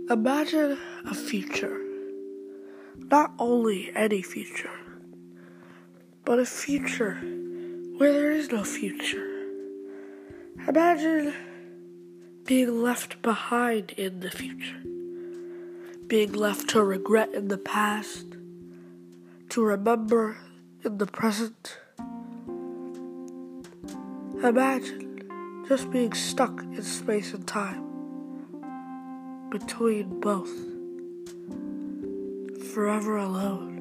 Imagine a future. Not only any future, but a future where there is no future. Imagine being left behind in the future. Being left to regret in the past, to remember in the present. Imagine just being stuck in space and time, between both, forever alone.